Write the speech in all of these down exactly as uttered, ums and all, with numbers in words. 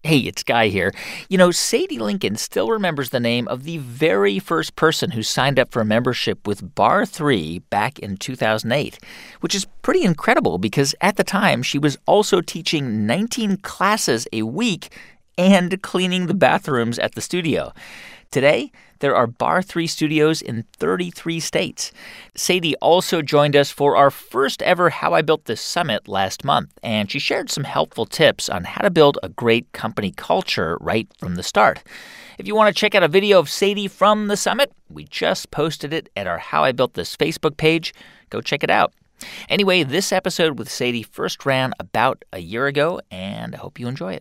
Hey, it's Guy here. You know, Sadie Lincoln still remembers the name of the very first person who signed up for a membership with Bar three back in two thousand eight, which is pretty incredible because at the time she was also teaching nineteen classes a week and cleaning the bathrooms at the studio. Today, there are Bar three studios in thirty-three states. Sadie also joined us for our first ever How I Built This Summit last month, and she shared some helpful tips on how to build a great company culture right from the start. If you want to check out a video of Sadie from the summit, we just posted it at our How I Built This Facebook page. Go check it out. Anyway, this episode with Sadie first ran about a year ago, and I hope you enjoy it.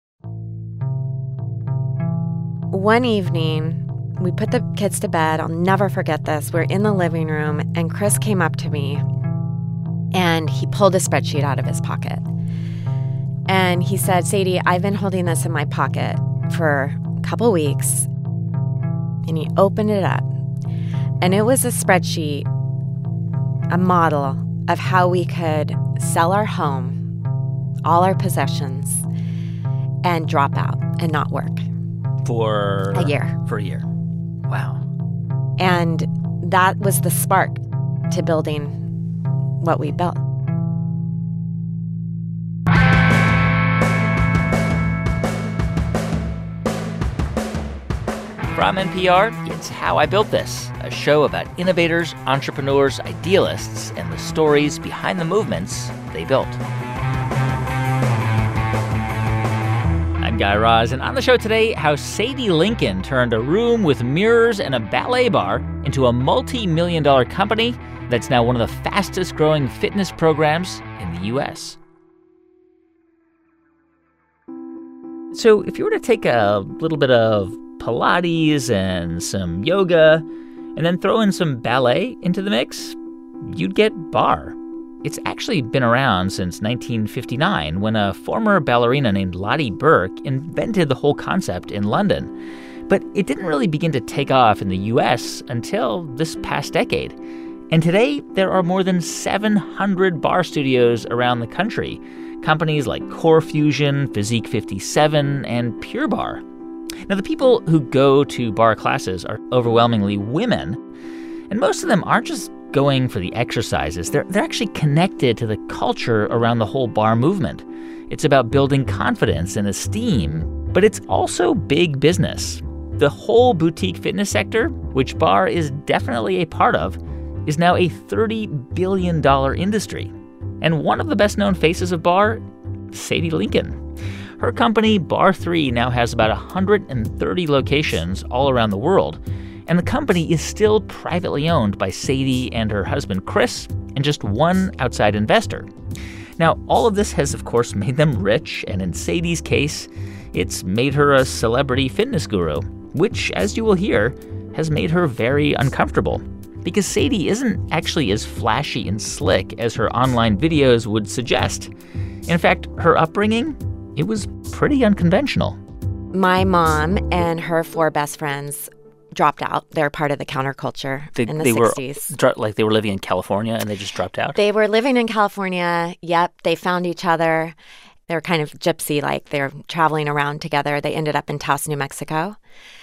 One evening, we put the kids to bed. I'll never forget this. We're in the living room, and Chris came up to me, and he pulled a spreadsheet out of his pocket. And he said, Sadie, I've been holding this in my pocket for a couple weeks. And he opened it up, and it was a spreadsheet, a model of how we could sell our home, all our possessions, and drop out and not work. For a year. For a year. Wow. And that was the spark to building what we built. From N P R, it's How I Built This, a show about innovators, entrepreneurs, idealists, and the stories behind the movements they built. I'm Guy Raz, and on the show today, how Sadie Lincoln turned a room with mirrors and a ballet bar into a multi-million dollar company that's now one of the fastest-growing fitness programs in the U S. So if you were to take a little bit of Pilates and some yoga and then throw in some ballet into the mix, you'd get barre. It's actually been around since nineteen fifty-nine when a former ballerina named Lottie Burke invented the whole concept in London. But it didn't really begin to take off in the U S until this past decade. And today, there are more than seven hundred barre studios around the country. Companies like Core Fusion, Physique fifty-seven, and Pure Barre. Now, the people who go to barre classes are overwhelmingly women, and most of them aren't just going for the exercises. They're, they're actually connected to the culture around the whole barre movement. It's about building confidence and esteem, but it's also big business. The whole boutique fitness sector, which barre is definitely a part of, is now a thirty billion dollars industry. And one of the best-known faces of barre, Sadie Lincoln. Her company, Bar three, now has about one hundred thirty locations all around the world. And the company is still privately owned by Sadie and her husband, Chris, and just one outside investor. Now, all of this has, of course, made them rich, and in Sadie's case, it's made her a celebrity fitness guru, which, as you will hear, has made her very uncomfortable. Because Sadie isn't actually as flashy and slick as her online videos would suggest. In fact, her upbringing, it was pretty unconventional. My mom and her four best friends dropped out. They're part of the counterculture they, in the they sixties. Were, like they were living in California and they just dropped out? They were living in California. Yep. They found each other. They're kind of gypsy-like. They're traveling around together. They ended up in Taos, New Mexico.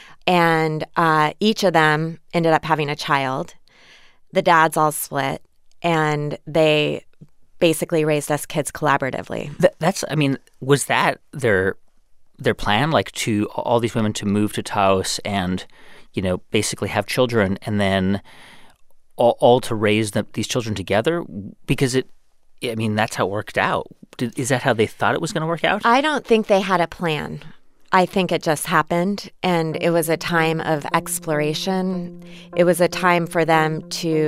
And uh, each of them ended up having a child. The dads all split. And they basically raised us kids collaboratively. Th- that's, I mean, was that their their plan, like to all these women to move to Taos and, you know, basically have children and then all, all to raise the, these children together? Because it, I mean, that's how it worked out. Did, is that how they thought it was going to work out? I don't think they had a plan. I think it just happened, and it was a time of exploration. It was a time for them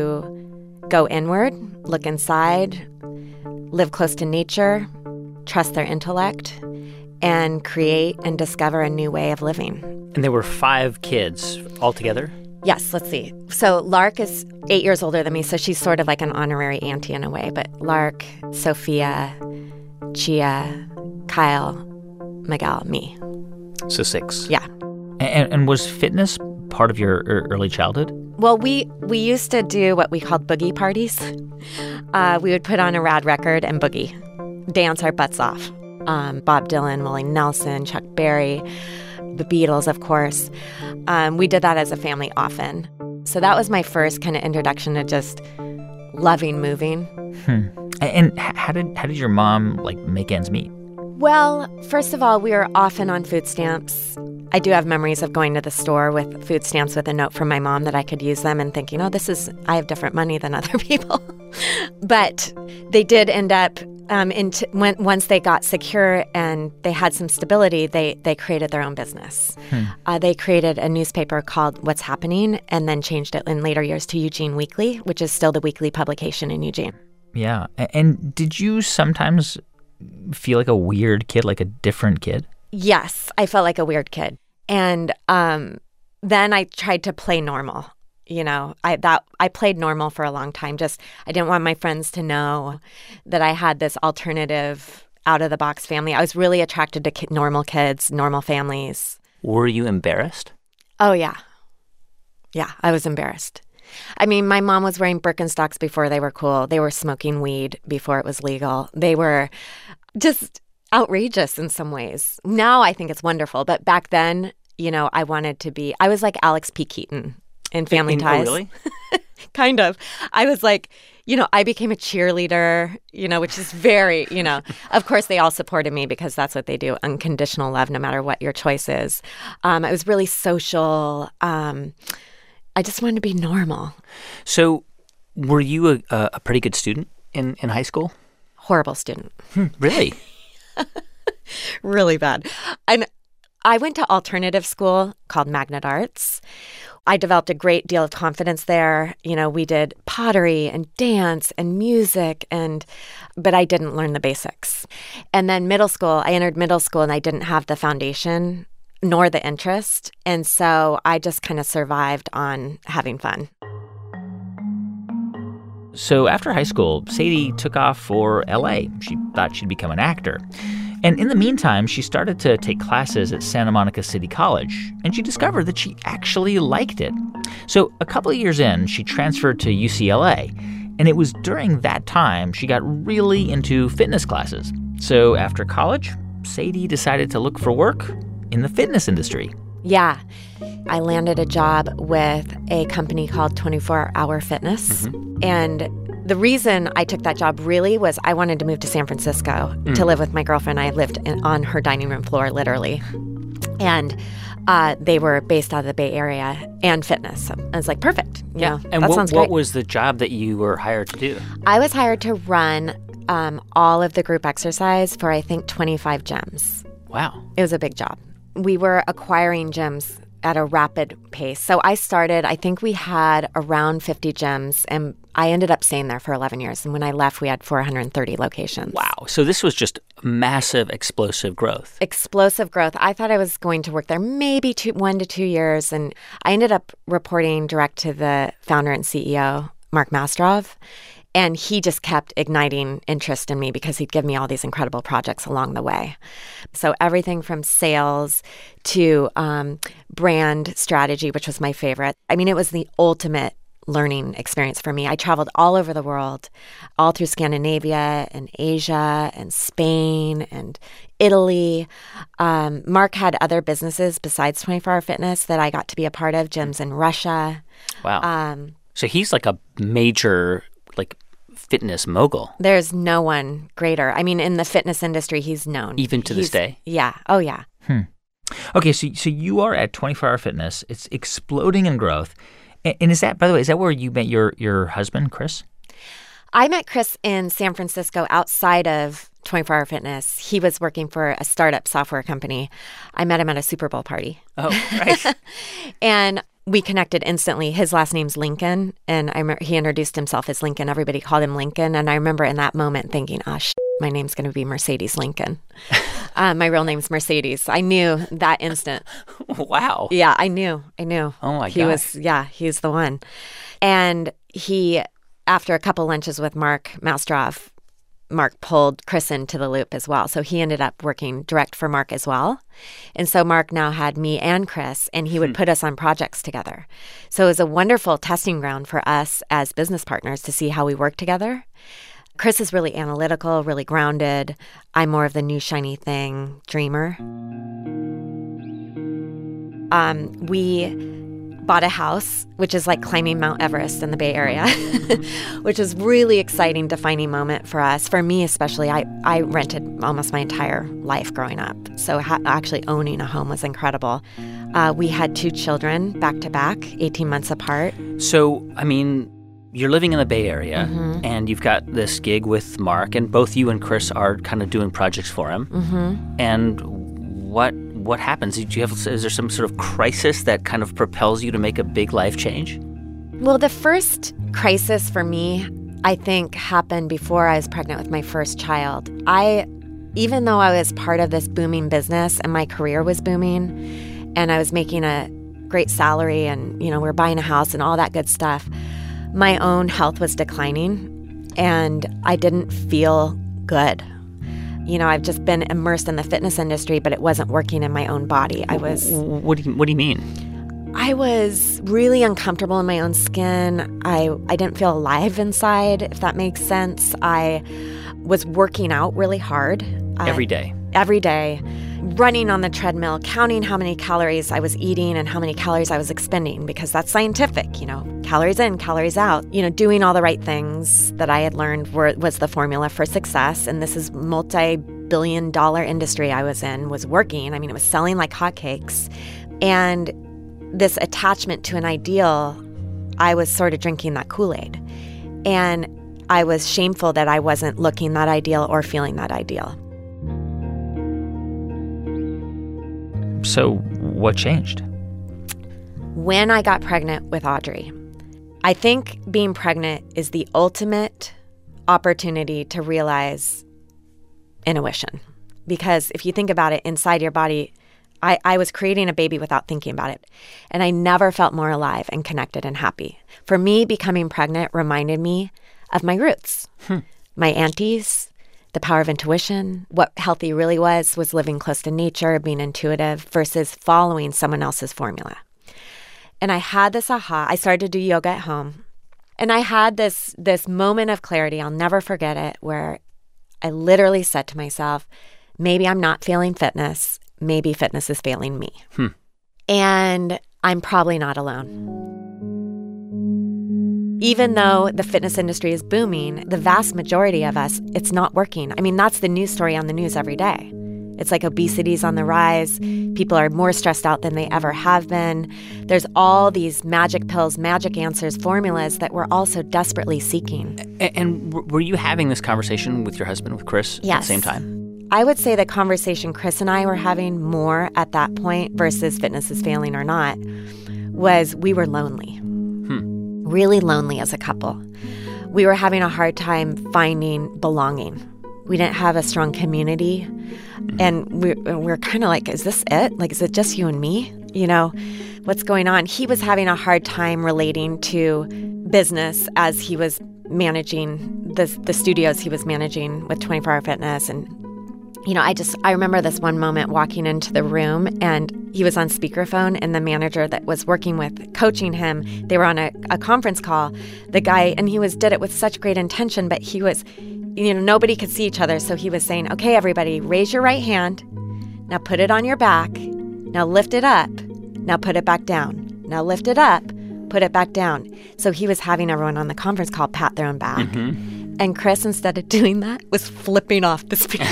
to go inward, look inside, live close to nature, trust their intellect, and create and discover a new way of living. And there were five kids altogether? Yes, let's see. So Lark is eight years older than me, so she's sort of like an honorary auntie in a way. But Lark, Sophia, Chia, Kyle, Miguel, me. So six. Yeah. And, and was fitness part of your early childhood? Well, we, we used to do what we called boogie parties. Uh, we would put on a rad record and boogie, dance our butts off. um, Bob Dylan, Willie Nelson, Chuck Berry, the Beatles, of course. Um, we did that as a family often. So that was my first kind of introduction to just loving moving. Hmm. And how did how did your mom, like, make ends meet? Well, first of all, we were often on food stamps. I do have memories of going to the store with food stamps with a note from my mom that I could use them and thinking, oh, this is, I have different money than other people. But they did end up, um, into, when, once they got secure and they had some stability, they, they created their own business. Hmm. Uh, they created a newspaper called What's Happening and then changed it in later years to Eugene Weekly, which is still the weekly publication in Eugene. Yeah. And did you sometimes feel like a weird kid, like a different kid? Yes, I felt like a weird kid. And um, then I tried to play normal. You know, I that I played normal for a long time. Just I didn't want my friends to know that I had this alternative, out-of-the-box family. I was really attracted to ki- normal kids, normal families. Were you embarrassed? Oh, yeah. Yeah, I was embarrassed. I mean, my mom was wearing Birkenstocks before they were cool. They were smoking weed before it was legal. They were just outrageous in some ways. Now I think it's wonderful. But back then, you know, I wanted to be, I was like Alex P. Keaton in Family in, Ties. Oh, really? Kind of. I was like, you know, I became a cheerleader, you know, which is very, you know, of course they all supported me because that's what they do, unconditional love, no matter what your choice is. Um, I was really social. Um, I just wanted to be normal. So were you a, a pretty good student in, in high school? Horrible student. Hmm, really? Really bad. And I went to alternative school called Magnet Arts. I developed a great deal of confidence there. You know, we did pottery and dance and music, and but I didn't learn the basics. And then middle school, I entered middle school and I didn't have the foundation nor the interest. And so I just kind of survived on having fun. So after high school, Sadie took off for L A. She thought she'd become an actor. And in the meantime, she started to take classes at Santa Monica City College, and she discovered that she actually liked it. So a couple of years in, she transferred to U C L A, and it was during that time she got really into fitness classes. So after college, Sadie decided to look for work in the fitness industry. Yeah. I landed a job with a company called twenty-four hour Fitness. Mm-hmm. And the reason I took that job really was I wanted to move to San Francisco mm. to live with my girlfriend. I lived in, on her dining room floor, literally. And uh, they were based out of the Bay Area and fitness. So I was like, perfect. You yeah. know, and that what, sounds what great. was the job that you were hired to do? I was hired to run um, all of the group exercise for, I think, twenty-five gyms. Wow. It was a big job. We were acquiring gyms at a rapid pace. So I started, I think we had around fifty gyms, and I ended up staying there for eleven years. And when I left, we had four hundred thirty locations. Wow. So this was just massive, explosive growth. Explosive growth. I thought I was going to work there maybe two, one to two years. And I ended up reporting direct to the founder and C E O, Mark Mastrov. And he just kept igniting interest in me because he'd give me all these incredible projects along the way. So everything from sales to um, brand strategy, which was my favorite. I mean, it was the ultimate learning experience for me. I traveled all over the world, all through Scandinavia and Asia and Spain and Italy. Um, Mark had other businesses besides twenty-four hour Fitness that I got to be a part of, gyms in Russia. Wow. Um, so he's like a major, like, fitness mogul. There's no one greater. I mean, in the fitness industry, he's known. Even to he's, this day? Yeah. Oh, yeah. Hmm. Okay, so so you are at twenty-four hour Fitness. It's exploding in growth. And, and is that, by the way, is that where you met your, your husband, Chris? I met Chris in San Francisco outside of twenty-four hour Fitness. He was working for a startup software company. I met him at a Super Bowl party. Oh, right. And we connected instantly. His last name's Lincoln, and I remember he introduced himself as Lincoln. Everybody called him Lincoln, and I remember in that moment thinking, oh, shit, my name's going to be Mercedes Lincoln. uh, my real name's Mercedes. I knew that instant. Wow. Yeah, I knew. I knew. Oh, my he gosh. was, yeah, he's the one. And he, after a couple lunches with Mark Mastrov, Mark pulled Chris into the loop as well. So he ended up working direct for Mark as well. And so Mark now had me and Chris, and he would hmm. put us on projects together. So it was a wonderful testing ground for us as business partners to see how we work together. Chris is really analytical, really grounded. I'm more of the new shiny thing dreamer. Um, we bought a house, which is like climbing Mount Everest in the Bay Area, which is really exciting, defining moment for us. For me especially, I, I rented almost my entire life growing up. So ha- actually owning a home was incredible. Uh, we had two children back to back, eighteen months apart. So, I mean, you're living in the Bay Area, Mm-hmm. and you've got this gig with Mark, and both you and Chris are kind of doing projects for him. Mm-hmm. And what what happens? Do you have, is there some sort of crisis that kind of propels you to make a big life change? Well, the first crisis for me, I think, happened before I was pregnant with my first child. I, even though I was part of this booming business and my career was booming, and I was making a great salary, and you know we were buying a house and all that good stuff, my own health was declining, and I didn't feel good. You know, I've just been immersed in the fitness industry, but it wasn't working in my own body. I was... What do you, what do you mean? I was really uncomfortable in my own skin. I, I didn't feel alive inside, if that makes sense. I was working out really hard. Every uh, day? Every day. Running on the treadmill, counting how many calories I was eating and how many calories I was expending, because that's scientific, you know, calories in, calories out. You know, doing all the right things that I had learned were, was the formula for success. And this is multi-billion dollar industry I was in, was working. I mean, it was selling like hotcakes. And this attachment to an ideal, I was sort of drinking that Kool-Aid. And I was shameful that I wasn't looking that ideal or feeling that ideal. So what changed? When I got pregnant with Audrey, I think being pregnant is the ultimate opportunity to realize intuition. Because if you think about it, inside your body, I, I was creating a baby without thinking about it. And I never felt more alive and connected and happy. For me, becoming pregnant reminded me of my roots, hmm. my aunties, the power of intuition. What healthy really was, was living close to nature, being intuitive versus following someone else's formula. And I had this aha. I started to do yoga at home. And I had this, this moment of clarity, I'll never forget it, where I literally said to myself, maybe I'm not failing fitness. Maybe fitness is failing me. Hmm. And I'm probably not alone. Even though the fitness industry is booming, the vast majority of us, it's not working. I mean, that's the news story on the news every day. It's like obesity's on the rise. People are more stressed out than they ever have been. There's all these magic pills, magic answers, formulas that we're also desperately seeking. And, and were you having this conversation with your husband, with Chris, yes. at the same time? I would say the conversation Chris and I were having more at that point versus fitness is failing or not was we were lonely. Hmm. Really lonely as a couple. We were having a hard time finding belonging. We didn't have a strong community. And we, we're kind of like, is this it? Like, is it just you and me? You know, what's going on? He was having a hard time relating to business as he was managing the, the studios he was managing with twenty-four hour Fitness. And, you know, I just, I remember this one moment walking into the room and he was on speakerphone and the manager that was working with, coaching him, they were on a, a conference call, the guy, and he was, did it with such great intention, but he was, you know, nobody could see each other. So he was saying, okay, everybody, raise your right hand. Now put it on your back. Now lift it up. Now put it back down. Now lift it up. Put it back down. So he was having everyone on the conference call pat their own back. Mm-hmm. And Chris, instead of doing that, was flipping off the speaker.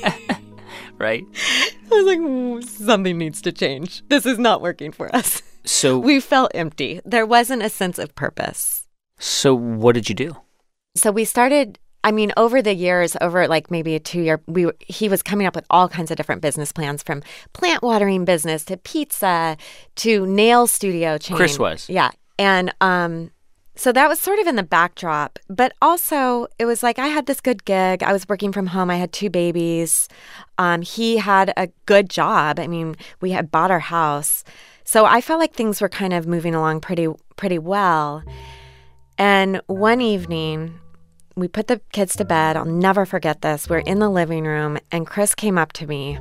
Right? I was like, mm, something needs to change. This is not working for us. So we felt empty. There wasn't a sense of purpose. So what did you do? So we started... I mean, over the years, over like maybe a two-year, we he was coming up with all kinds of different business plans, from plant watering business to pizza to nail studio chain. Chris was. Yeah. And um, so that was sort of in the backdrop. But also, it was like I had this good gig. I was working from home. I had two babies. Um, he had a good job. I mean, we had bought our house. So I felt like things were kind of moving along pretty, pretty well. And one evening... we put the kids to bed. I'll never forget this. We're in the living room, and Chris came up to me,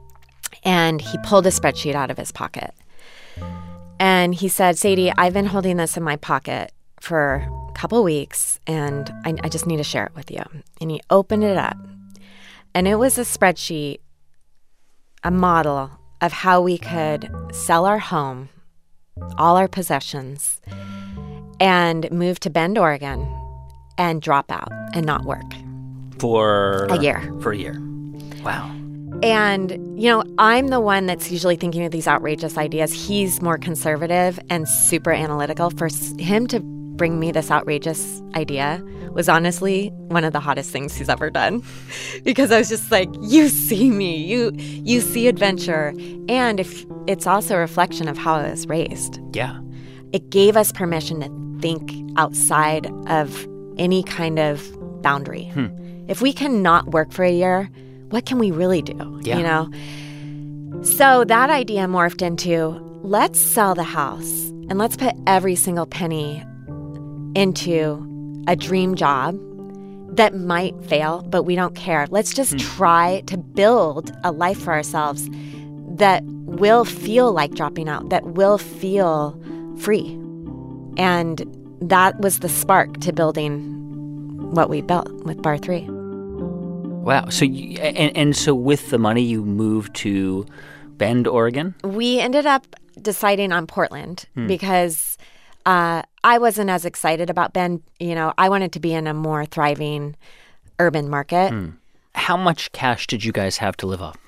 and he pulled a spreadsheet out of his pocket. And he said, Sadie, I've been holding this in my pocket for couple weeks, and I, I just need to share it with you. And he opened it up, and it was a spreadsheet, a model of how we could sell our home, all our possessions, and move to Bend, Oregon, and drop out and not work. For a year. For a year. Wow. And, you know, I'm the one that's usually thinking of these outrageous ideas. He's more conservative and super analytical. For him to bring me this outrageous idea was honestly one of the hottest things he's ever done. Because I was just like, you see me, you you see adventure. And if it's also a reflection of how I was raised. Yeah. It gave us permission to think outside of any kind of boundary. Hmm. If we cannot work for a year, what can we really do? Yeah. You know? So that idea morphed into, let's sell the house and let's put every single penny into a dream job that might fail, but we don't care. Let's just hmm. try to build a life for ourselves that will feel like dropping out, that will feel free. And that was the spark to building what we built with Bar three. Wow. So you, and, and so with the money, you moved to Bend, Oregon? We ended up deciding on Portland hmm. because uh, I wasn't as excited about Bend. You know, I wanted to be in a more thriving urban market. Hmm. How much cash did you guys have to live off?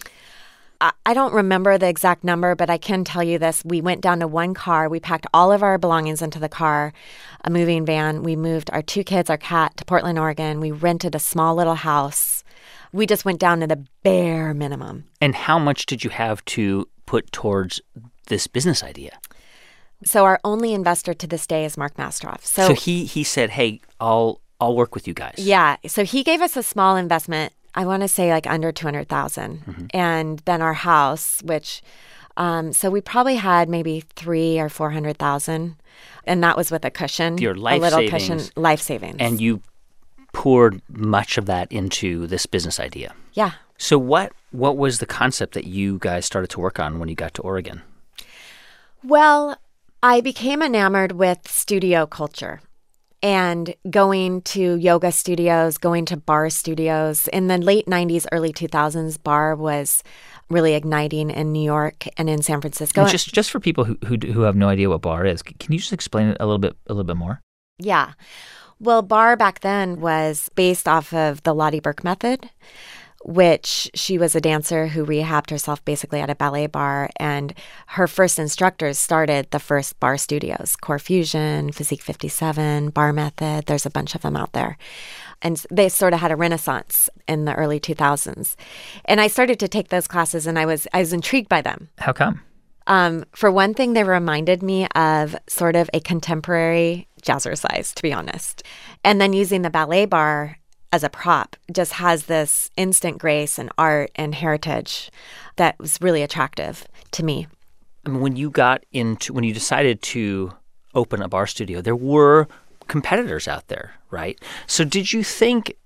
I don't remember the exact number, but I can tell you this. We went down to one car. We packed all of our belongings into the car, a moving van. We moved our two kids, our cat, to Portland, Oregon. We rented a small little house. We just went down to the bare minimum. And how much did you have to put towards this business idea? So our only investor to this day is Mark Mastroff. So, so he he said, hey, I'll I'll work with you guys. Yeah. So he gave us a small investment. I want to say like under two hundred thousand dollars. Mm-hmm. And then our house, which, um, so we probably had maybe three or four hundred thousand dollars. And that was with a cushion. Your life a little savings. cushion, life savings. And you poured much of that into this business idea. Yeah. So what what was the concept that you guys started to work on when you got to Oregon? Well, I became enamored with studio culture. And going to yoga studios, going to bar studios. In the late nineties, early two thousands, bar was really igniting in New York and in San Francisco. And just just for people who, who who have no idea what bar is, can you just explain it a little bit a little bit more? Yeah. Well, bar back then was based off of the Lottie Burke method, which she was a dancer who rehabbed herself basically at a ballet bar. And her first instructors started the first bar studios, Core Fusion, Physique fifty-seven, Bar Method. There's a bunch of them out there. And they sort of had a renaissance in the early two thousands. And I started to take those classes, and I was I was intrigued by them. How come? Um, for one thing, they reminded me of sort of a contemporary jazzercise, to be honest. And then using the ballet bar as a prop just has this instant grace and art and heritage that was really attractive to me. I mean, when you got into, when you decided to open a bar studio, there were competitors out there, right? So did you think,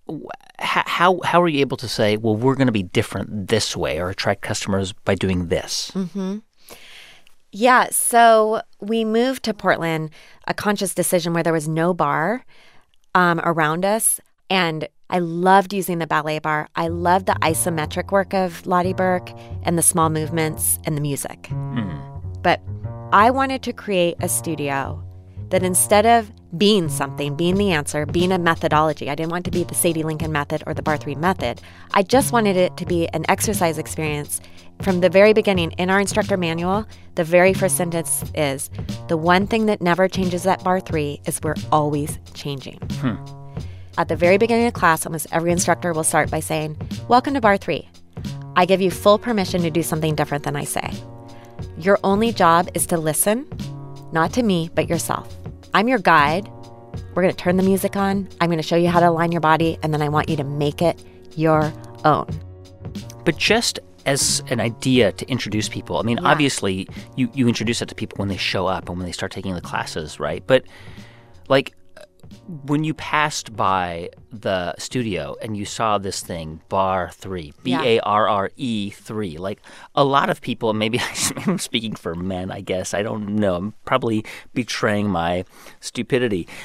how how were you able to say, well, we're going to be different this way or attract customers by doing this? Mm-hmm. Yeah, so we moved to Portland, a conscious decision where there was no bar um, around us. And I loved using the ballet bar. I loved the isometric work of Lottie Burke and the small movements and the music. Mm. But I wanted to create a studio that instead of being something, being the answer, being a methodology, I didn't want it to be the Sadie Lincoln method or the Bar three method. I just wanted it to be an exercise experience. From the very beginning, in our instructor manual, the very first sentence is, the one thing that never changes at Bar three is we're always changing. Hmm. At the very beginning of class, almost every instructor will start by saying, welcome to Bar three. I give you full permission to do something different than I say. Your only job is to listen, not to me, but yourself. I'm your guide. We're going to turn the music on. I'm going to show you how to align your body, and then I want you to make it your own. But just as an idea to introduce people, I mean, yeah. obviously, you, you introduce it to people when they show up and when they start taking the classes, right? But, like, when you passed by the studio and you saw this thing, Bar three, B A R R E three, like a lot of people, maybe I'm speaking for men, I guess, I don't know, I'm probably betraying my stupidity.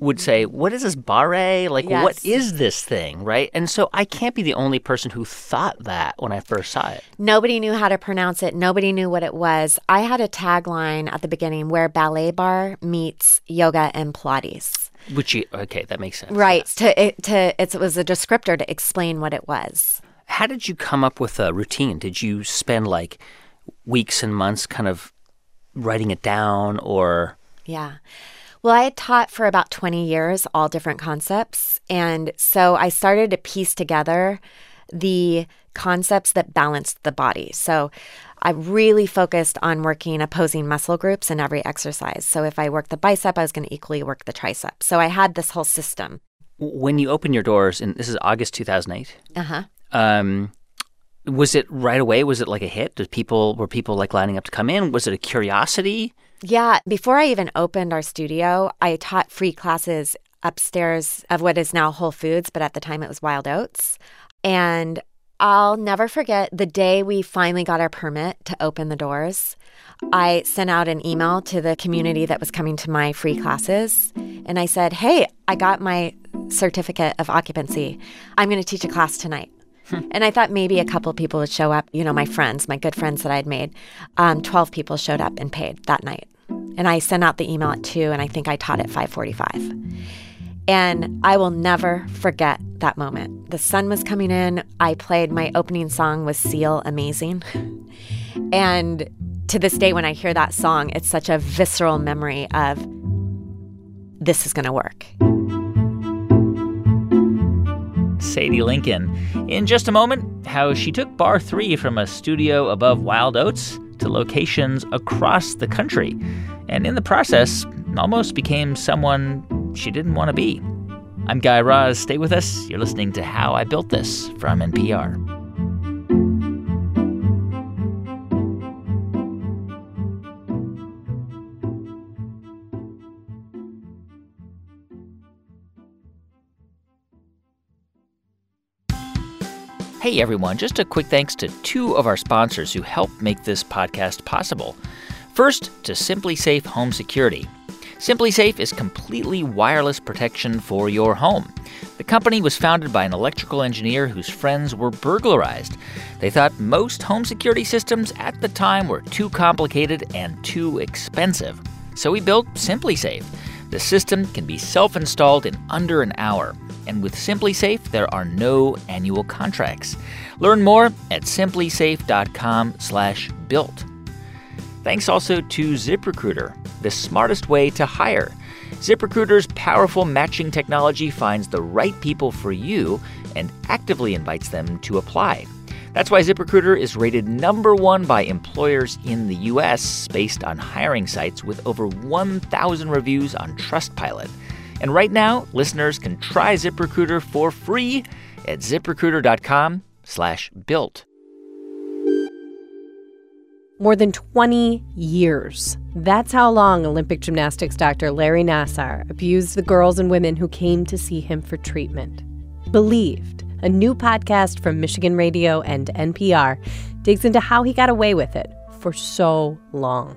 would say, what is this barre? Like, Yes. what is this thing, right? And so I can't be the only person who thought that when I first saw it. Nobody knew how to pronounce it. Nobody knew what it was. I had a tagline at the beginning where ballet bar meets yoga and Pilates. Which, you, okay, that makes sense. Right. To it, to it's, it was a descriptor to explain what it was. How did you come up with a routine? Did you spend like weeks and months kind of writing it down or? Yeah. Well, I had taught for about twenty years, all different concepts. And so I started to piece together the concepts that balanced the body. So I really focused on working opposing muscle groups in every exercise. So if I worked the bicep, I was going to equally work the tricep. So I had this whole system. When you opened your doors, and this is August two thousand eight, Uh-huh. um, was it right away? Was it like a hit? Did people were people like lining up to come in? Was it a curiosity? Yeah. Before I even opened our studio, I taught free classes upstairs of what is now Whole Foods, but at the time it was Wild Oats. And I'll never forget the day we finally got our permit to open the doors. I sent out an email to the community that was coming to my free classes. And I said, hey, I got my certificate of occupancy. I'm going to teach a class tonight. And I thought maybe a couple people would show up, you know, my friends, my good friends that I'd made. Um, twelve people showed up and paid that night. And I sent out the email at two, and I think I taught at five forty-five. And I will never forget that moment. The sun was coming in. I played my opening song was Seal Amazing. And to this day, when I hear that song, it's such a visceral memory of this is going to work. Sadie Lincoln. In just a moment, how she took Bar three from a studio above Wild Oats to locations across the country, and in the process, almost became someone she didn't want to be. I'm Guy Raz. Stay with us. You're listening to How I Built This from N P R. Hey everyone, just a quick thanks to two of our sponsors who help make this podcast possible. First, to SimpliSafe Home Security. SimpliSafe is completely wireless protection for your home. The company was founded by an electrical engineer whose friends were burglarized. They thought most home security systems at the time were too complicated and too expensive. So he built SimpliSafe. The system can be self-installed in under an hour. And with SimpliSafe, there are no annual contracts. Learn more at simplisafe.com slash built. Thanks also to ZipRecruiter, the smartest way to hire. ZipRecruiter's powerful matching technology finds the right people for you and actively invites them to apply. That's why ZipRecruiter is rated number one by employers in the U S based on hiring sites with over one thousand reviews on Trustpilot. And right now, listeners can try ZipRecruiter for free at ZipRecruiter.com slash built. More than twenty years. That's how long Olympic gymnastics doctor Larry Nassar abused the girls and women who came to see him for treatment. Believed, a new podcast from Michigan Radio and N P R, digs into how he got away with it for so long.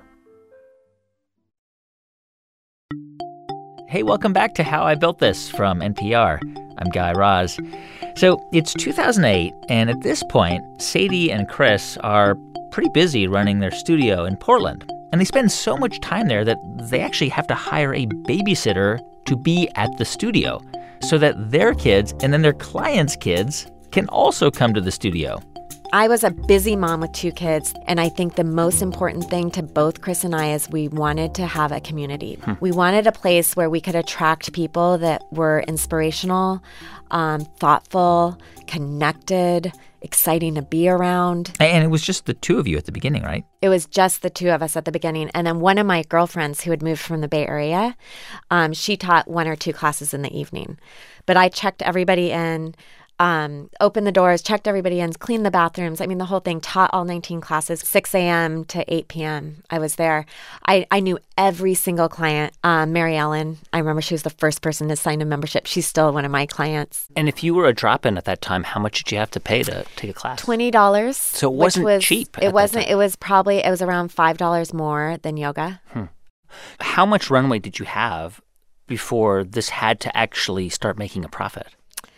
Hey, welcome back to How I Built This from N P R. I'm Guy Raz. So it's two thousand eight, and at this point, Sadie and Chris are pretty busy running their studio in Portland. And they spend so much time there that they actually have to hire a babysitter to be at the studio so that their kids and then their clients' kids can also come to the studio. I was a busy mom with two kids, and I think the most important thing to both Chris and I is we wanted to have a community. Hmm. We wanted a place where we could attract people that were inspirational, um, thoughtful, connected, exciting to be around. And it was just the two of you at the beginning, right? It was just the two of us at the beginning. And then one of my girlfriends who had moved from the Bay Area, um, she taught one or two classes in the evening. But I checked everybody in. Um, opened the doors, checked everybody in, cleaned the bathrooms. I mean, the whole thing, taught all nineteen classes, six a.m. to eight p.m. I was there. I, I knew every single client. Um, Mary Ellen, I remember she was the first person to sign a membership. She's still one of my clients. And if you were a drop-in at that time, how much did you have to pay to take a class? twenty dollars. So it wasn't was, cheap. It wasn't. It was probably, it was around five dollars more than yoga. Hmm. How much runway did you have before this had to actually start making a profit?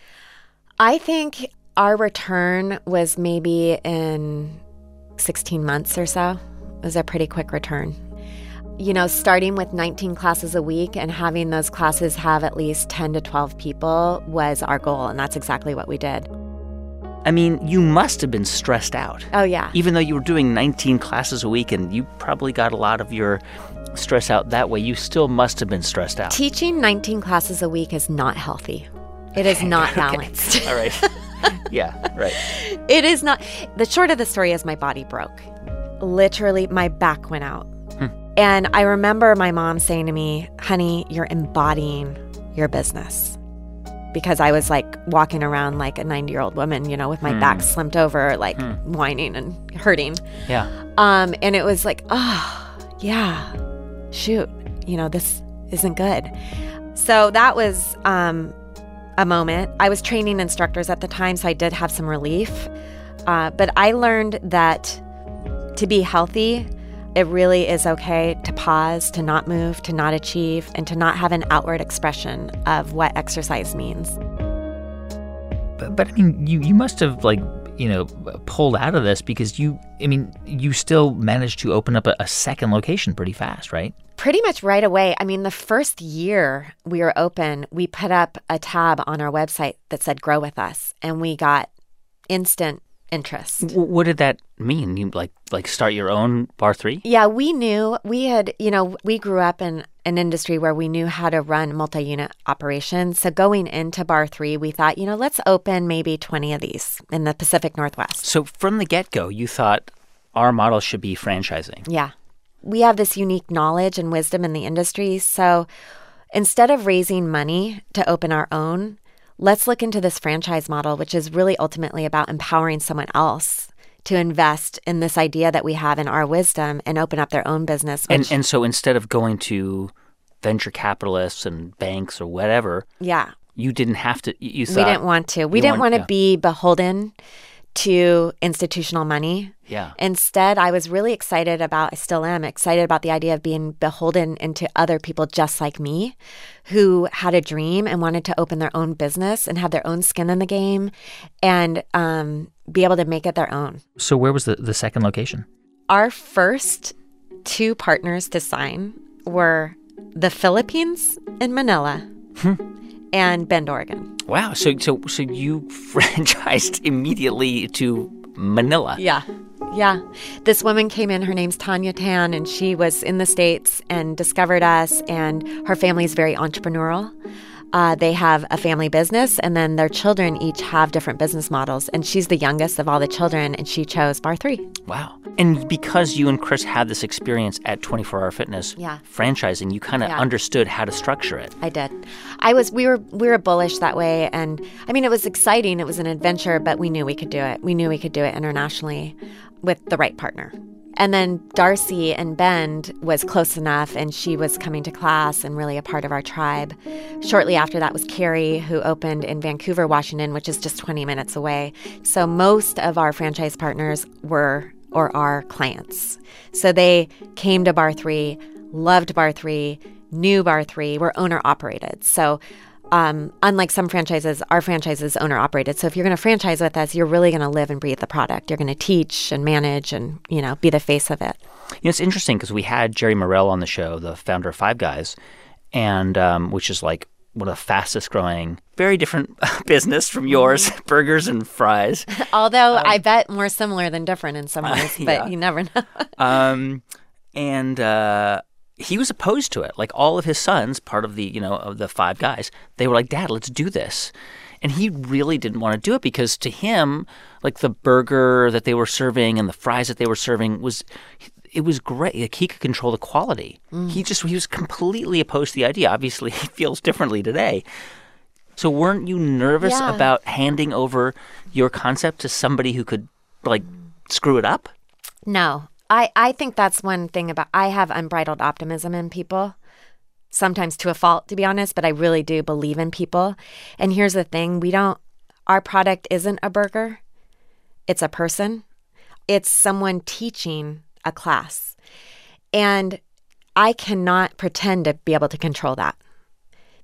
I think our return was maybe in sixteen months or so. It was a pretty quick return. You know, starting with nineteen classes a week and having those classes have at least ten to twelve people was our goal, and that's exactly what we did. I mean, you must have been stressed out. Oh, yeah. Even though you were doing nineteen classes a week and you probably got a lot of your stress out that way, you still must have been stressed out. Teaching nineteen classes a week is not healthy. It is not balanced. All right. Yeah, right. It is not. The short of the story is my body broke. Literally, my back went out. Hmm. And I remember my mom saying to me, honey, you're embodying your business. Because I was like walking around like a ninety-year-old woman, you know, with my hmm. back slumped over, like hmm. whining and hurting. Yeah. Um, and it was like, oh, yeah, shoot, you know, this isn't good. So that was um, a moment. I was training instructors at the time, so I did have some relief. Uh, but I learned that to be healthy, it really is okay to pause, to not move, to not achieve, and to not have an outward expression of what exercise means. But, but I mean, you, you must have, like, you know, pulled out of this because you, I mean, you still managed to open up a, a second location pretty fast, right? Pretty much right away. I mean, the first year we were open, we put up a tab on our website that said grow with us, and we got instant interest. W- what did that mean? You like like start your own Bar three? Yeah, we knew we had, you know, we grew up in an industry where we knew how to run multi-unit operations. So going into Bar three, we thought, you know, let's open maybe twenty of these in the Pacific Northwest. So from the get-go, you thought our model should be franchising. Yeah. We have this unique knowledge and wisdom in the industry. So instead of raising money to open our own, let's look into this franchise model, which is really ultimately about empowering someone else to invest in this idea that we have in our wisdom and open up their own business. Which, and and so instead of going to venture capitalists and banks or whatever, yeah, you didn't have to. You thought, we didn't want to. We didn't want to yeah. be beholden to institutional money. Yeah. Instead, I was really excited about, I still am excited about the idea of being beholden into other people just like me who had a dream and wanted to open their own business and have their own skin in the game and um, be able to make it their own. So where was the, the second location? Our first two partners to sign were the Philippines and Manila hmm. and Bend, Oregon. Wow. So so so you franchised immediately to Manila. Yeah. Yeah. This woman came in, her name's Tanya Tan, and she was in the States and discovered us, and her family is very entrepreneurial. Uh, they have a family business, and then their children each have different business models. And she's the youngest of all the children, and she chose Bar three. Wow. And because you and Chris had this experience at twenty-four hour Fitness yeah. franchising, you kind of yeah. understood how to structure it. I did. I was, we were, we were bullish that way. And I mean, it was exciting. It was an adventure, but we knew we could do it. We knew we could do it internationally with the right partner. And then Darcy and Bend was close enough, and she was coming to class and really a part of our tribe. Shortly after that was Carrie, who opened in Vancouver, Washington, which is just twenty minutes away. So most of our franchise partners were or are clients. So they came to Bar three, loved Bar three, knew Bar three, were owner-operated. So Um, unlike some franchises, our franchise is owner-operated. So if you're going to franchise with us, you're really going to live and breathe the product. You're going to teach and manage and, you know, be the face of it. You know, it's interesting because we had Jerry Morrell on the show, the founder of Five Guys, and um, which is like one of the fastest-growing, very different business from yours, burgers and fries. Although um, I bet more similar than different in some ways, uh, but yeah. you never know. um, and... Uh, He was opposed to it. Like all of his sons, part of the, you know, of the Five Guys, they were like, Dad, let's do this. And he really didn't want to do it because to him, like the burger that they were serving and the fries that they were serving was, it was great. Like he could control the quality. Mm. He just, he was completely opposed to the idea. Obviously, he feels differently today. So weren't you nervous yeah. about handing over your concept to somebody who could, like, screw it up? No. I, I think that's one thing about, I have unbridled optimism in people, sometimes to a fault, to be honest, but I really do believe in people. And here's the thing, we don't, our product isn't a burger. It's a person. It's someone teaching a class. And I cannot pretend to be able to control that.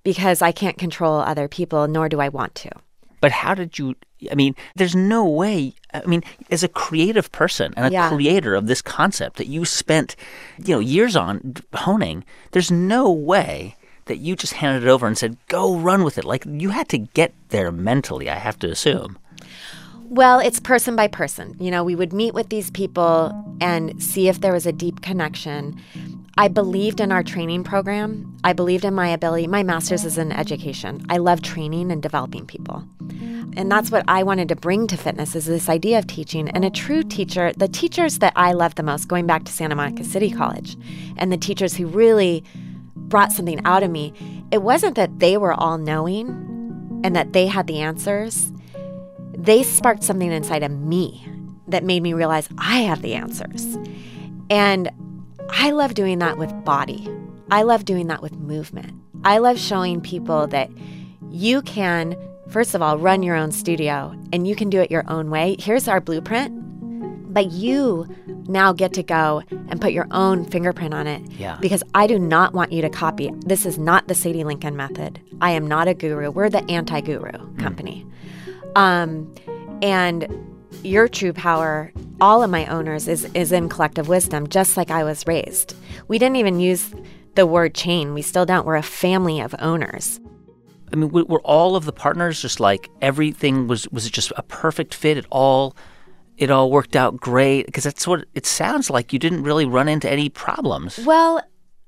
because I can't control other people, nor do I want to. But how did you, I mean, there's no way, I mean, as a creative person and a Yeah. creator of this concept that you spent, you know, years on honing, there's no way that you just handed it over and said, go run with it. Like, you had to get there mentally, I have to assume. Well, it's person by person. You know, we would meet with these people and see if there was a deep connection. I believed in our training program. I believed in my ability. My master's is in education. I love training and developing people. And that's what I wanted to bring to fitness, is this idea of teaching. And a true teacher, the teachers that I love the most, going back to Santa Monica City College, and the teachers who really brought something out of me, it wasn't that they were all knowing and that they had the answers. They sparked something inside of me that made me realize I have the answers. And I love doing that with body. I love doing that with movement. I love showing people that you can, first of all, run your own studio and you can do it your own way. Here's our blueprint, but you now get to go and put your own fingerprint on it. Yeah. Because I do not want you to copy. This is not the Sadie Lincoln method. I am not a guru. We're the anti-guru company. Um, and your true power, all of my owners, is, is in collective wisdom, just like I was raised. We didn't even use the word chain. We still don't. We're a family of owners. I mean, were all of the partners just like everything was, was it just a perfect fit? It all, it all worked out great? Because that's what it sounds like. You didn't really run into any problems. Well,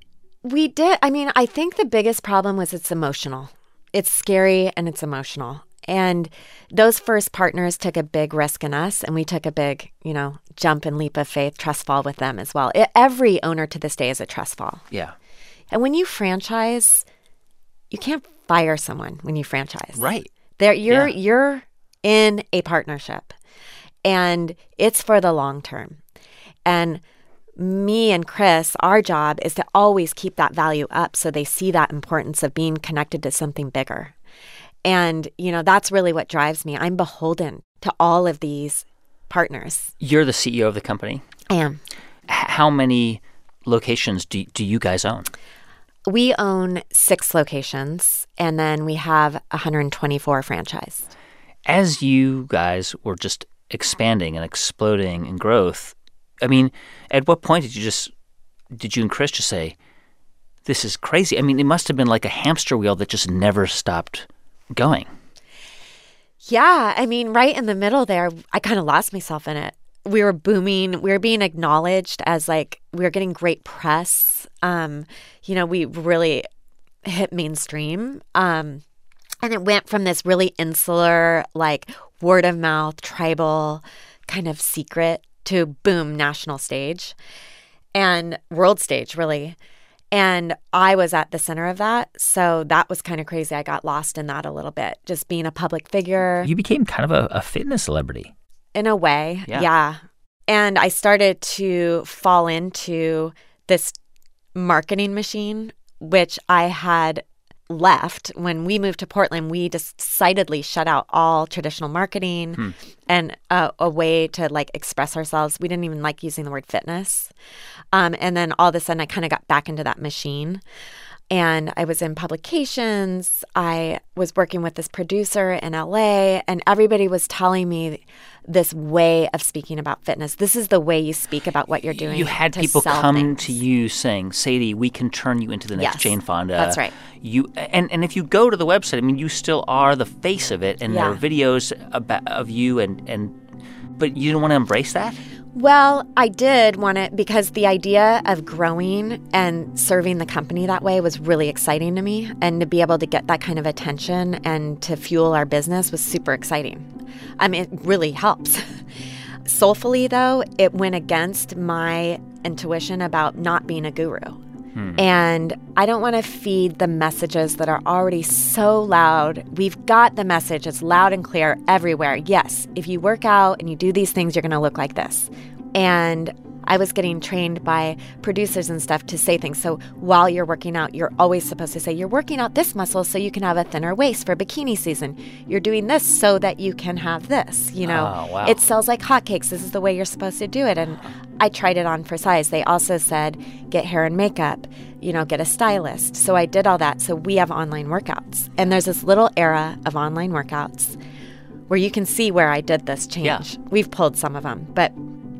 we did. I mean, I think the biggest problem was it's emotional. It's scary and it's emotional. And those first partners took a big risk in us, and we took a big, you know, jump and leap of faith, trust fall with them as well. It, every owner to this day is a trust fall. Yeah. And when you franchise, you can't fire someone when you franchise. Right. There, you're Yeah. you're in a partnership, and it's for the long term. And me and Chris, our job is to always keep that value up so they see that importance of being connected to something bigger. And, you know, that's really what drives me. I'm beholden to all of these partners. You're the C E O of the company. I am. H- how many locations do, do you guys own? We own six locations, and then we have one hundred twenty-four franchised. As you guys were just expanding and exploding in growth, I mean, at what point did you just, did you and Chris just say, this is crazy? I mean, it must have been like a hamster wheel that just never stopped going. Yeah, I mean, right in the middle there, I kind of lost myself in it. We were booming. We were being acknowledged as like, we were getting great press. Um, you know, we really hit mainstream. Um, and it went from this really insular, like word of mouth, tribal kind of secret to boom, national stage and world stage, really. And I was at the center of that. So that was kind of crazy. I got lost in that a little bit, just being a public figure. You became kind of a, a fitness celebrity. In a way, Yeah. yeah. And I started to fall into this marketing machine, which I had left. When we moved to Portland, we decidedly shut out all traditional marketing Hmm. and uh, a way to like express ourselves. We didn't even like using the word fitness. Um, and then all of a sudden, I kind of got back into that machine. And I was in publications. I was working with this producer in L A, and everybody was telling me this way of speaking about fitness. This is the way you speak about what you're doing. You had to people sell come things. to you saying, Sadie, we can turn you into the next Yes, Jane Fonda. that's right. You and, and if you go to the website, I mean, you still are the face of it, and there are Yeah. videos about, of you, and, and but you didn't want to embrace that? Well, I did want it because the idea of growing and serving the company that way was really exciting to me. And to be able to get that kind of attention and to fuel our business was super exciting. I mean, it really helps. Soulfully, though, it went against my intuition about not being a guru. And I don't want to feed the messages that are already so loud. We've got the message. It's loud and clear everywhere. Yes, if you work out and you do these things, you're going to look like this. And I was getting trained by producers and stuff to say things. So while you're working out, you're always supposed to say, you're working out this muscle so you can have a thinner waist for bikini season. You're doing this so that you can have this, you know. Oh, wow. It sells like hotcakes. This is the way you're supposed to do it. And I tried it on for size. They also said, get hair and makeup, you know, get a stylist. So I did all that. So we have online workouts. And there's this little era of online workouts where you can see where I did this change. Yeah. We've pulled some of them. But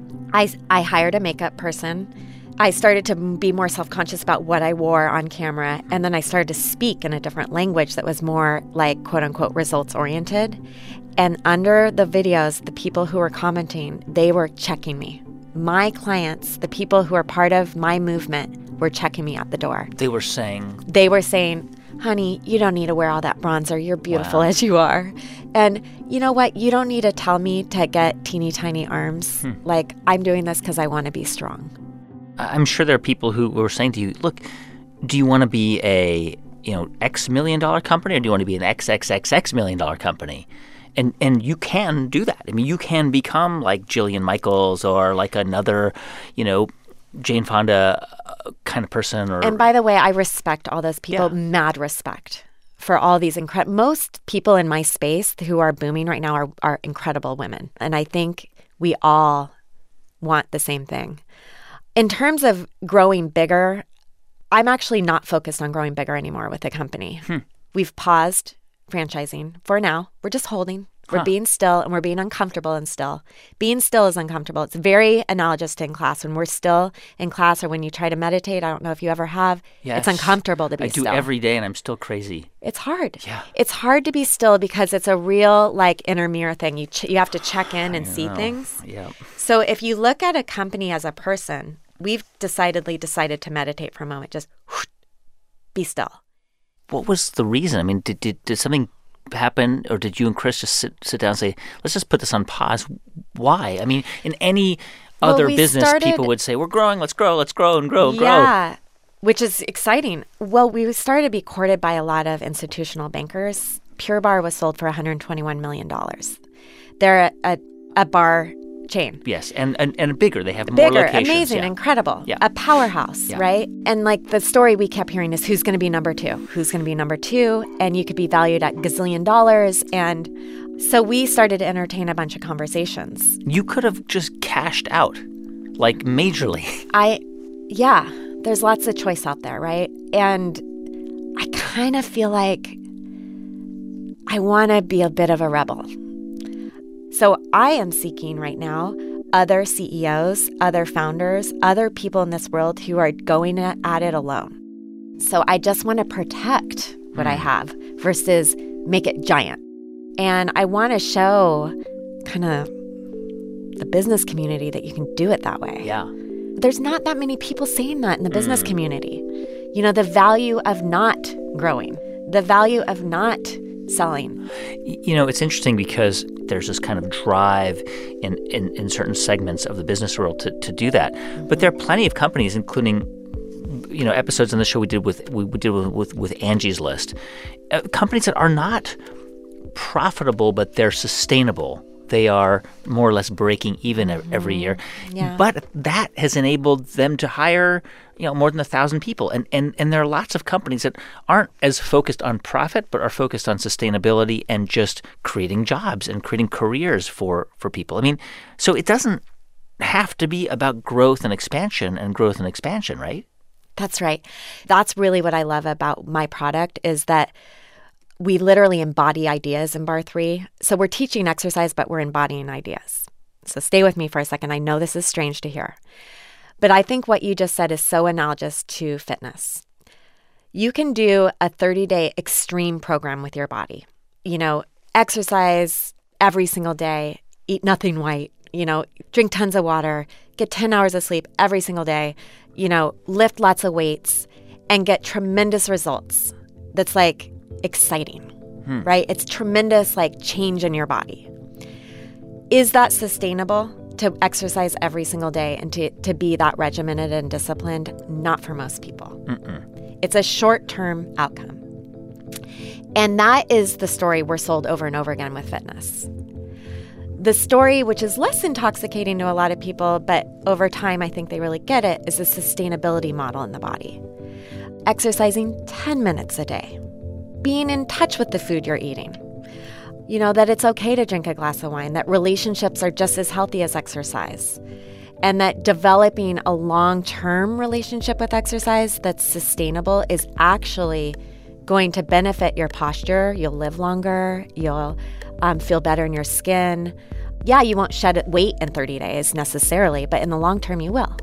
I, I hired a makeup person. I started to be more self-conscious about what I wore on camera. And then I started to speak in a different language that was more like, quote unquote, results oriented. And under the videos, the people who were commenting, they were checking me. My clients, the people who are part of my movement, were checking me at the door. They were saying... They were saying, honey, you don't need to wear all that bronzer. You're beautiful Wow. as you are. And you know what? You don't need to tell me to get teeny tiny arms. Hmm. Like, I'm doing this because I want to be strong. I'm sure there are people who were saying to you, look, do you want to be a, you know, X million dollar company or do you want to be an X X X X million dollar company? And and you can do that. I mean, you can become like Jillian Michaels or like another, you know, Jane Fonda uh, kind of person. Or And by the way, I respect all those people, Yeah. mad respect for all these incredible, most people in my space who are booming right now are, are incredible women. And I think we all want the same thing. In terms of growing bigger, I'm actually not focused on growing bigger anymore with the company. Hmm. We've paused franchising for now. We're just holding. We're Huh. being still and we're being uncomfortable and still. Being still is uncomfortable. It's very analogous to in class. When we're still in class or when you try to meditate, I don't know if you ever have, Yes. it's uncomfortable to be I do still. every day and I'm still crazy. It's hard. Yeah. It's hard to be still because it's a real like inner mirror thing. You ch- you have to check in and see know. things. Yeah. So if you look at a company as a person, we've decidedly decided to meditate for a moment. Just whoosh, be still. What was the reason? I mean, did did, did something happen or did you and Chris just sit, sit down and say, let's just put this on pause? Why? I mean, in any Well, other we business, started- people would say, we're growing, let's grow, let's grow and grow, grow. Yeah, which is exciting. Well, we started to be courted by a lot of institutional bankers. Pure Barre was sold for one hundred twenty-one million dollars. They're a, a, a bar chain. Yes, and, and, and bigger. They have more Bigger, locations. amazing, yeah. incredible. Yeah. A powerhouse, Yeah. right? And like the story we kept hearing is who's going to be number two? Who's going to be number two? And you could be valued at gazillion dollars. And so we started to entertain a bunch of conversations. You could have just cashed out, like majorly. I, yeah, there's lots of choice out there, right? And I kind of feel like I want to be a bit of a rebel. So I am seeking right now other C E Os, other founders, other people in this world who are going at it alone. So I just want to protect what I have versus make it giant. And I want to show kind of the business community that you can do it that way. Yeah. There's not that many people saying that in the business community. You know, the value of not growing, the value of not selling. Y- You know, it's interesting because there's this kind of drive in, in, in certain segments of the business world to, to do that. But there are plenty of companies, including, you know, episodes on the show we did with we, we did with, with, with Angie's List, uh, companies that are not profitable, but they're sustainable. They are more or less breaking even mm-hmm. every year. Yeah. But that has enabled them to hire, you know, more than a thousand people. And, and and there are lots of companies that aren't as focused on profit, but are focused on sustainability and just creating jobs and creating careers for, for people. I mean, so it doesn't have to be about growth and expansion and growth and expansion, right? That's right. That's really what I love about my product is that we literally embody ideas in Bar three. So we're teaching exercise, but we're embodying ideas. So stay with me for a second. I know this is strange to hear. But I think what you just said is so analogous to fitness. You can do a thirty-day extreme program with your body. You know, exercise every single day, eat nothing white, you know, drink tons of water, get ten hours of sleep every single day, you know, lift lots of weights and get tremendous results. That's like exciting, hmm. right? It's tremendous like change in your body. Is that sustainable to exercise every single day and to, to be that regimented and disciplined? Not for most people. Mm-mm. It's a short-term outcome. And that is the story we're sold over and over again with fitness. the story, which is less intoxicating to a lot of people, but over time I think they really get it, is the sustainability model in the body. Exercising ten minutes a day. Being in touch with the food you're eating. You know, that it's okay to drink a glass of wine, that relationships are just as healthy as exercise, and that developing a long-term relationship with exercise that's sustainable is actually going to benefit your posture. You'll live longer. You'll um, feel better in your skin. Yeah, you won't shed weight in thirty days necessarily, but in the long term, you will.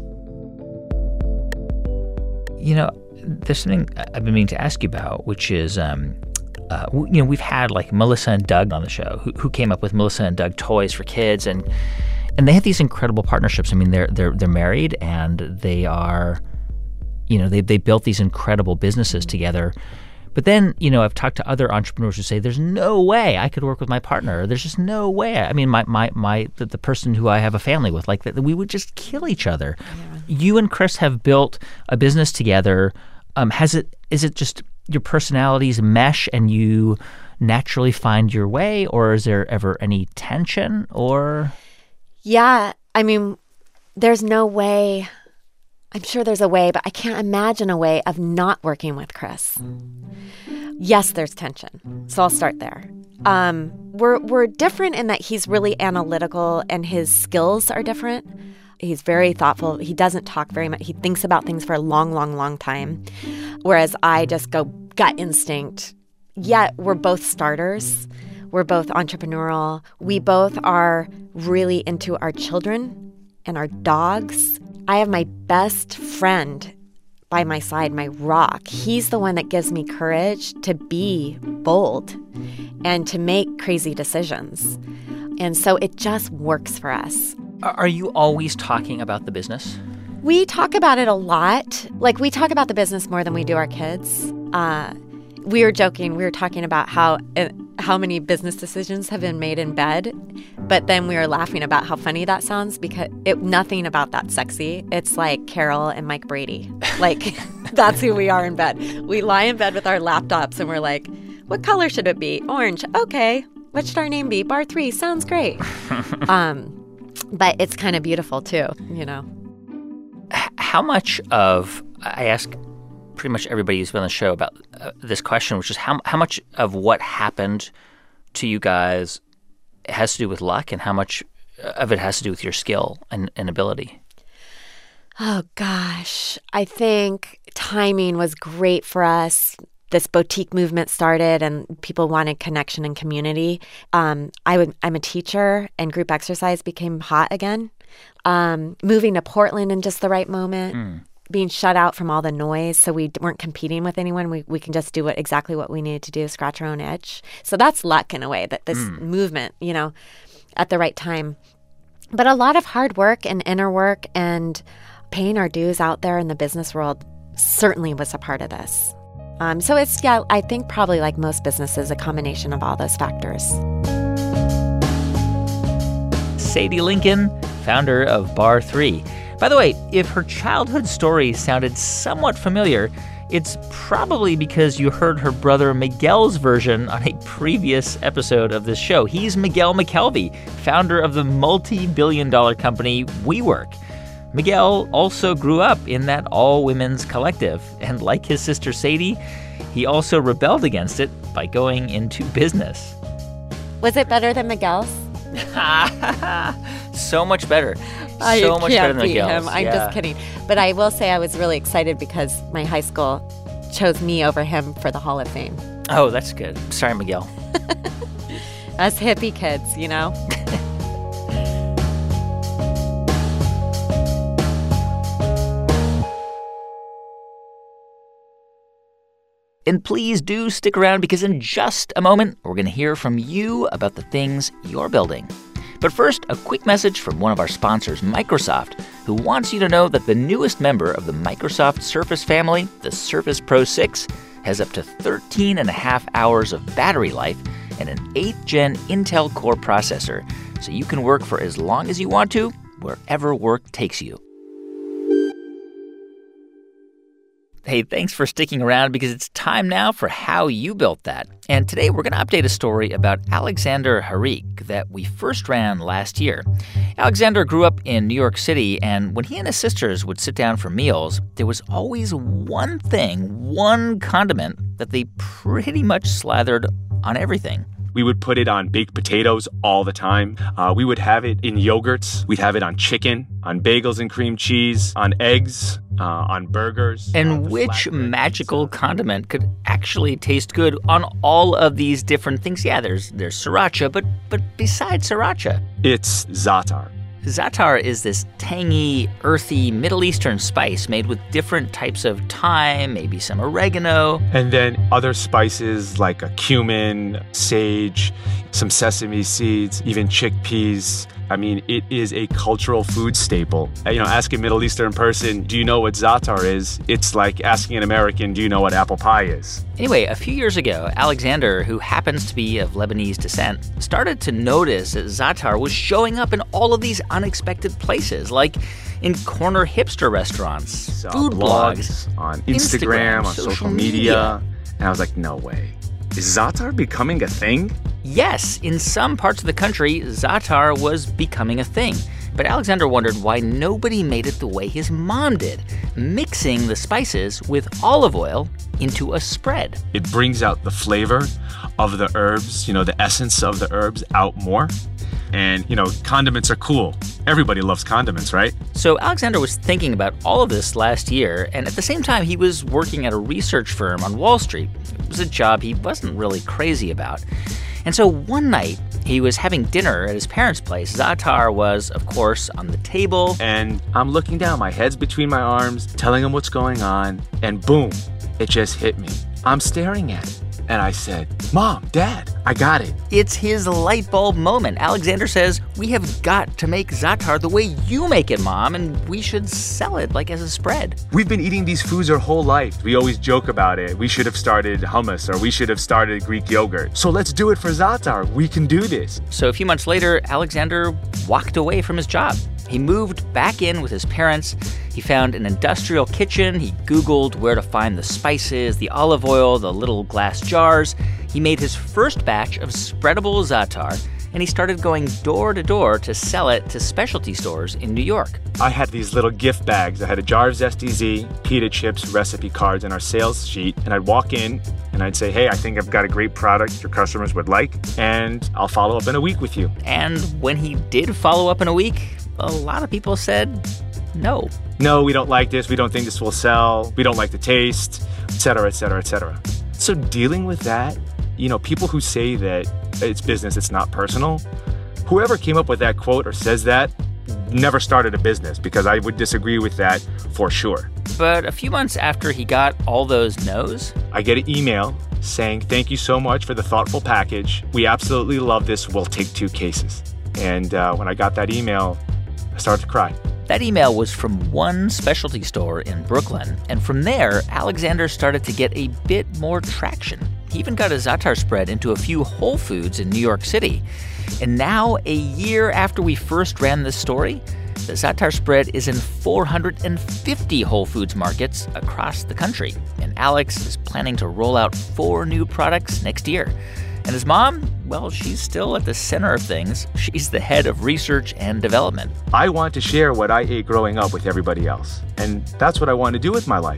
You know, there's something I've been meaning to ask you about, which is, um, uh, you know, we've had like Melissa and Doug on the show, who, who came up with Melissa and Doug toys for kids, and and they have these incredible partnerships. I mean, they're they're they're married, and they are, you know, they they built these incredible businesses together. But then, you know, I've talked to other entrepreneurs who say, there's no way I could work with my partner. There's just no way. I mean, my my my the, the person who I have a family with, like, that we would just kill each other. Yeah. You and Chris have built a business together. Um, has it is it just your personalities mesh and you naturally find your way, or is there ever any tension? Or yeah, I mean, there's no way. I'm sure there's a way, but I can't imagine a way of not working with Chris. Yes, there's tension. So I'll start there. Um, we're we're different in that he's really analytical and his skills are different. He's very thoughtful. He doesn't talk very much. He thinks about things for a long, long, long time. Whereas I just go gut instinct. Yet we're both starters. We're both entrepreneurial. We both are really into our children and our dogs. I have my best friend by my side, my rock. He's the one that gives me courage to be bold and to make crazy decisions. And so it just works for us. Are you always talking about the business? We talk about it a lot. Like, we talk about the business more than we do our kids. Uh, we were joking. We were talking about how uh, how many business decisions have been made in bed. But then we were laughing about how funny that sounds because it, nothing about that's sexy. It's like Carol and Mike Brady. Like, that's who we are in bed. We lie in bed with our laptops and we're like, what color should it be? Orange. Okay. What should our name be? Bar three. Sounds great. um, but it's kind of beautiful too, you know. How much of, I ask pretty much everybody who's been on the show about uh, this question, which is how how much of what happened to you guys has to do with luck, and how much of it has to do with your skill and, and ability? Oh, gosh. I think timing was great for us. This boutique movement started and people wanted connection and community. Um, I would, I'm a teacher, and group exercise became hot again. Um, moving to Portland in just the right moment. Mm. Being shut out from all the noise, so we weren't competing with anyone. We we can just do what exactly what we needed to do, scratch our own itch. So that's luck in a way, that this mm. movement, you know, at the right time. But a lot of hard work and inner work and paying our dues out there in the business world certainly was a part of this. Um, so it's, yeah, I think probably like most businesses, a combination of all those factors. Sadie Lincoln, founder of Bar three. By the way, if her childhood story sounded somewhat familiar, it's probably because you heard her brother Miguel's version on a previous episode of this show. He's Miguel McKelvey, founder of the multi-billion dollar company WeWork. Miguel also grew up in that all-women's collective, and like his sister Sadie, he also rebelled against it by going into business. Was it better than Miguel's? So much better. I so much better can't than beat Miguel's. him. I'm yeah. just kidding. But I will say I was really excited because my high school chose me over him for the Hall of Fame. Oh, that's good. Sorry, Miguel. Us hippie kids, you know? And please do stick around, because in just a moment, we're going to hear from you about the things you're building. But first, a quick message from one of our sponsors, Microsoft, who wants you to know that the newest member of the Microsoft Surface family, the Surface Pro six, has up to thirteen and a half hours of battery life and an eighth gen Intel Core processor, so you can work for as long as you want to, wherever work takes you. Hey, thanks for sticking around because it's time now for How You Built That. And today we're going to update a story about Alexander Harik that we first ran last year. Alexander grew up in New York City, and when he and his sisters would sit down for meals, there was always one thing, one condiment that they pretty much slathered on everything. We would put it on baked potatoes all the time. Uh, we would have it in yogurts. We'd have it on chicken, on bagels and cream cheese, on eggs, uh, on burgers. And which magical condiment could actually taste good on all of these different things? Yeah, there's there's sriracha, but but besides sriracha, it's za'atar. Za'atar is this tangy, earthy Middle Eastern spice made with different types of thyme, maybe some oregano. And then other spices like a cumin, sage, some sesame seeds, even chickpeas. I mean, it is a cultural food staple. You know, ask a Middle Eastern person, do you know what za'atar is? It's like asking an American, do you know what apple pie is? Anyway, a few years ago, Alexander, who happens to be of Lebanese descent, started to notice that za'atar was showing up in all of these unexpected places, like in corner hipster restaurants, Saw food blogs, blogs, on Instagram, Instagram on social social media. media. And I was like, no way. Is za'atar becoming a thing? Yes, in some parts of the country, za'atar was becoming a thing. But Alexander wondered why nobody made it the way his mom did, mixing the spices with olive oil into a spread. It brings out the flavor of the herbs, you know, the essence of the herbs out more. And, you know, condiments are cool. Everybody loves condiments, right? So Alexander was thinking about all of this last year, and at the same time, he was working at a research firm on Wall Street. It was a job he wasn't really crazy about. And so one night, he was having dinner at his parents' place. Za'atar was, of course, on the table. And I'm looking down, my head's between my arms, telling him what's going on, and boom, it just hit me. I'm staring at it. And I said, Mom, Dad, I got it. It's his light bulb moment. Alexander says, we have got to make za'atar the way you make it, Mom, and we should sell it like as a spread. We've been eating these foods our whole life. We always joke about it. We should have started hummus or we should have started Greek yogurt. So let's do it for za'atar. We can do this. So a few months later, Alexander walked away from his job. He moved back in with his parents. He found an industrial kitchen. He Googled where to find the spices, the olive oil, the little glass jars. He made his first batch of spreadable za'atar, and he started going door to door to sell it to specialty stores in New York. I had these little gift bags. I had a jar of Zesty Z, pita chips, recipe cards, and our sales sheet. And I'd walk in and I'd say, hey, I think I've got a great product your customers would like, and I'll follow up in a week with you. And when he did follow up in a week, a lot of people said no. No, we don't like this. We don't think this will sell. We don't like the taste, et cetera, et cetera, et cetera. So dealing with that, you know, people who say that it's business, it's not personal, whoever came up with that quote or says that never started a business, because I would disagree with that for sure. But a few months after he got all those no's, I get an email saying, thank you so much for the thoughtful package. We absolutely love this. We'll take two cases. And uh, when I got that email, I started to cry. That email was from one specialty store in Brooklyn. And from there, Alexander started to get a bit more traction. He even got a za'atar spread into a few Whole Foods in New York City. And now, a year after we first ran this story, the za'atar spread is in four hundred fifty Whole Foods markets across the country. And Alex is planning to roll out four new products next year. And his mom, well, she's still at the center of things. She's the head of research and development. I want to share what I ate growing up with everybody else. And that's what I want to do with my life.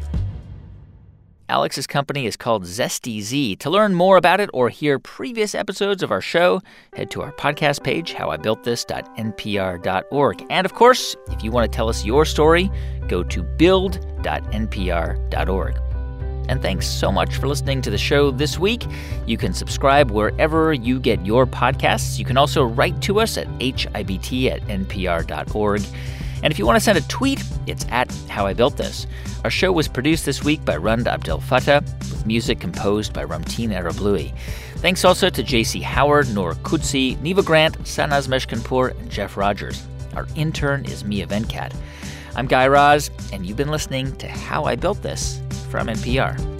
Alex's company is called Zesty Z. To learn more about it or hear previous episodes of our show, head to our podcast page, how I built this dot n p r dot org. And of course, if you want to tell us your story, go to build dot n p r dot org. And thanks so much for listening to the show this week. You can subscribe wherever you get your podcasts. You can also write to us at h i b t at n p r dot org. And if you want to send a tweet, it's at How I Built This. Our show was produced this week by Rund Abdel Fattah, with music composed by Ramtin Arablouei. Thanks also to J C Howard, Noor Kudsi, Neva Grant, Sanaz Meshkinpour, and Jeff Rogers. Our intern is Mia Venkat. I'm Guy Raz, and you've been listening to How I Built This from N P R.